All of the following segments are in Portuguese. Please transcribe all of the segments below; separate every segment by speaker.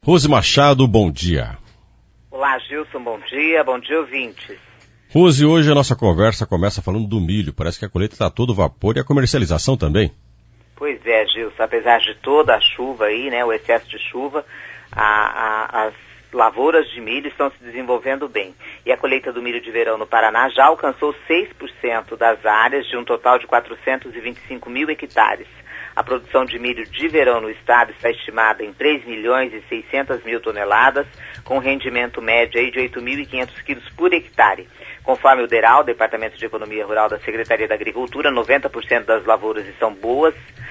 Speaker 1: Rose Machado, bom dia.
Speaker 2: Olá, Gilson, bom dia, ouvintes.
Speaker 1: Rose, hoje a nossa conversa começa falando do milho. Parece que a colheita está a todo vapor e a comercialização também.
Speaker 2: Pois é, Gilson, apesar de toda a chuva aí, né, o excesso de chuva, as lavouras de milho estão se desenvolvendo bem. E a colheita do milho de verão no Paraná já alcançou 6% das áreas de um total de 425 mil hectares. A produção de milho de verão no estado está estimada em 3.600.000 toneladas, com rendimento médio aí de 8.500 quilos por hectare. Conforme o DERAL, Departamento de Economia Rural da Secretaria da Agricultura, 90% das lavouras estão boas,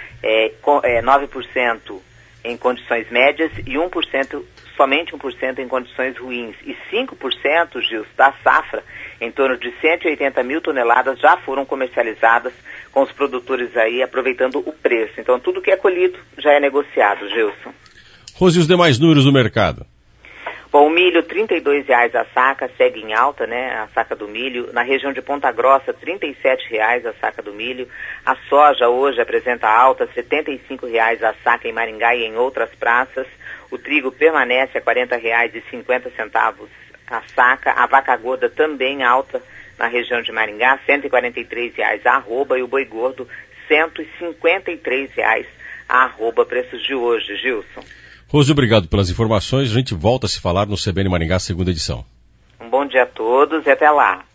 Speaker 2: 9% em condições médias e somente 1% em condições ruins. E 5%, Gilson, da safra, em torno de 180 mil toneladas, já foram comercializadas com os produtores aí aproveitando o preço. Então, tudo que é colhido já é negociado, Gilson.
Speaker 1: Rose, e os demais números do mercado?
Speaker 2: Bom, o milho, R$ 32,00 a saca, segue em alta, né, a saca do milho. Na região de Ponta Grossa, R$ 37,00 a saca do milho. A soja hoje apresenta alta, R$ 75,00 a saca em Maringá e em outras praças. O trigo permanece a R$ 40,50 a saca. A vaca gorda também alta na região de Maringá, R$ 143,00 a arroba, e o boi gordo, R$ 153,00 a arroba, preços de hoje, Gilson.
Speaker 1: Rose, obrigado pelas informações. A gente volta a se falar no CBN Maringá, segunda edição.
Speaker 2: Um bom dia a todos e até lá.